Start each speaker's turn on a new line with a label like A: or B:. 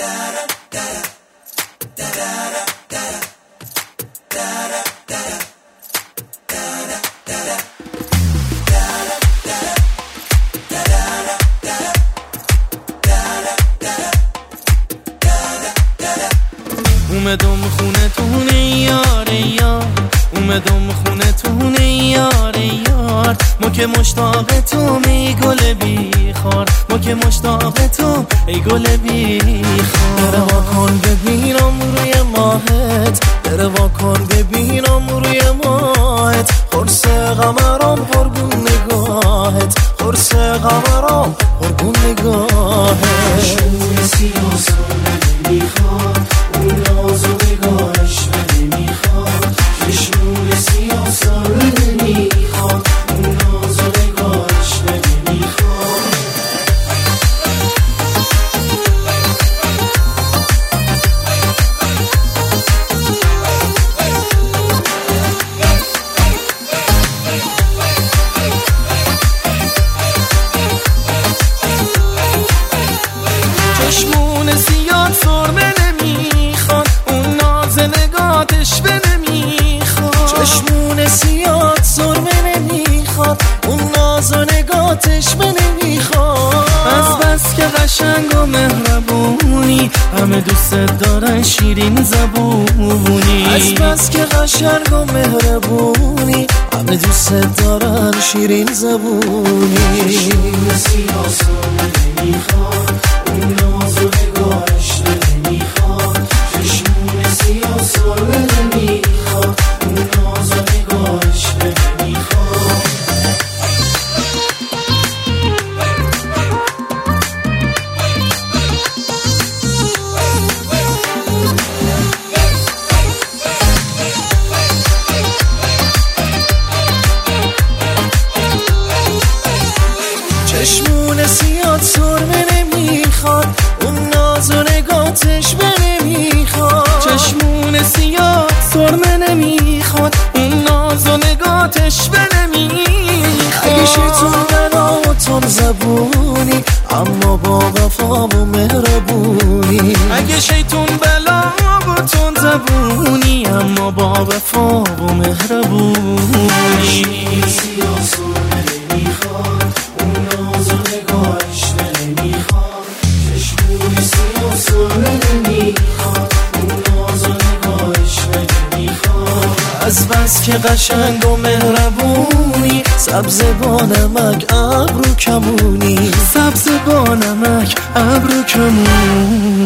A: اومدم خونه تونه یار یار، اومدم خونه تونه یار یار. ما که مشتاق تو ای گل بیخار، ما که مشتاق تو ای گل بیخار. بره واکن ببینم روی ماهت، بره واکن ببینم روی ماهت. قرص قمرم قربون نگاهت، قرص قمرم قربون نگاهت.
B: شمون سیاسان میخواد، اون ناز و نگاهش من میخواد. چشمون سیاسان میخواد، اون ناز و نگاهش من میخواد.
A: چشمون سیاد سرمه نمیخواد، اون ناز نگاتش به نمیخواد.
B: چشمون سیاد سرمه نمیخواد، اون ناز و نگاتش به نمیخواد.
A: از بس که قشنگ و مهربونی، همه دوست دارن شیرین زبونی.
B: از بس که قشنگ و مهربونی، همه دوست دارن شیرین زبونی. چشمون سیاسان نمیخواد، اون ناز و نگاهش نمیخواد. چشمون سیاسان نمیخواد، اون ناز و نگاهش نمیخواد. چشمون سیاد سرمه نمیخواد، اون ناز و نگاتش به نمیخواد.
A: چشمون سیاه سرمه نمیخواد، اون ناز و نگاتش به نمیخواد.
B: اگه شیطون بلا و تون زبونی، اما با وفا و مهربونی.
A: اگه شیطون بلا و تون زبونی، اما با وفا و مهربونی.
B: سیاسون نمیخواد، اون ناز و نگاهش نمیخواد. چشمون سیاسون نمیخواد، اون ناز و نگاهش نمیخواد.
A: از بس که قشنگ و مهربونی،
B: سبز با نمک ابرو کمونی.
A: سبز با نمک ابرو کمونی.